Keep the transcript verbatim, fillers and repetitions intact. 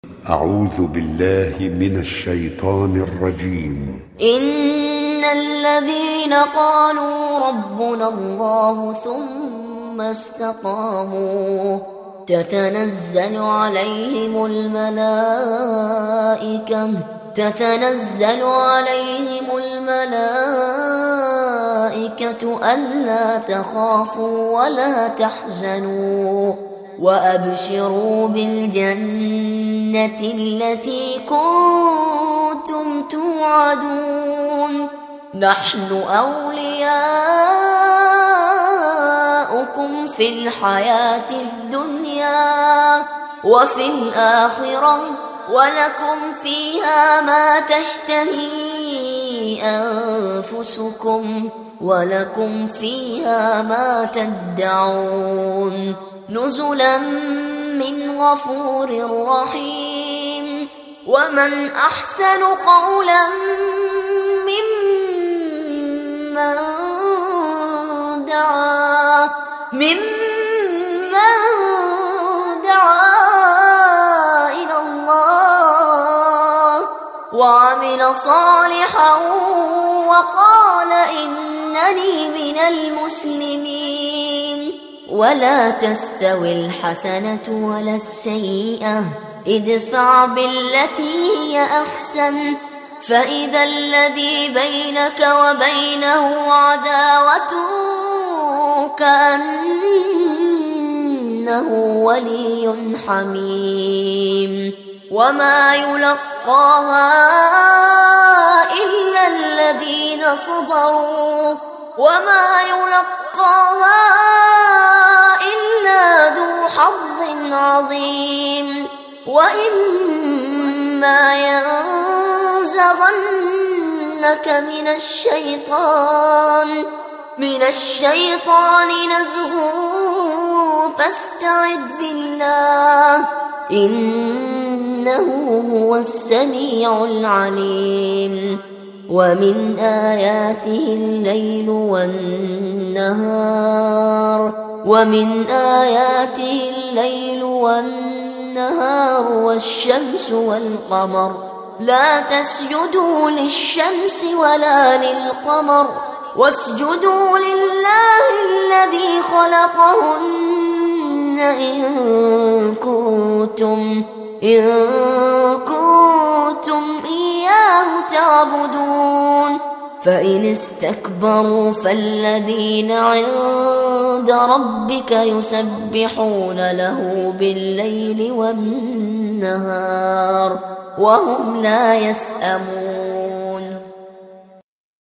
أعوذ بالله من الشيطان الرجيم. إن الذين قالوا ربنا الله ثم استقاموا تتنزل عليهم الملائكة تتنزل عليهم الملائكة ألا تخافوا ولا تحزنوا وأبشروا بالجنة التي كنتم توعدون نحن أولياؤكم في الحياة الدنيا وفي الآخرة ولكم فيها ما تشتهي أنفسكم ولكم فيها ما تدعون نزلا من غفور رحيم. ومن أحسن قولا ممن دعا ممن دعا إلى الله وعمل صالحا وقال إنني من المسلمين. ولا تستوي الحسنة ولا السيئة ادفع بالتي هي أحسن فإذا الذي بينك وبينه عداوة كأنه ولي حميم. وما يلقاها إلا الذين صبروا وما يلقاها إلا ذو حظ عظيم. وإما ينزغنك من الشيطان من الشيطان نزغ فاستعذ بالله إنه هو السميع العليم. ومن آياته الليل والنهار ومن آياته الليل والنهار والشمس والقمر لا تسجدوا للشمس ولا للقمر واسجدوا لله الذي خلقهن إن كنتم إن كنتم إياه تعبدون. فإن استكبروا فالذين عند ربك يسبحون له بالليل والنهار وهم لا يسأمون.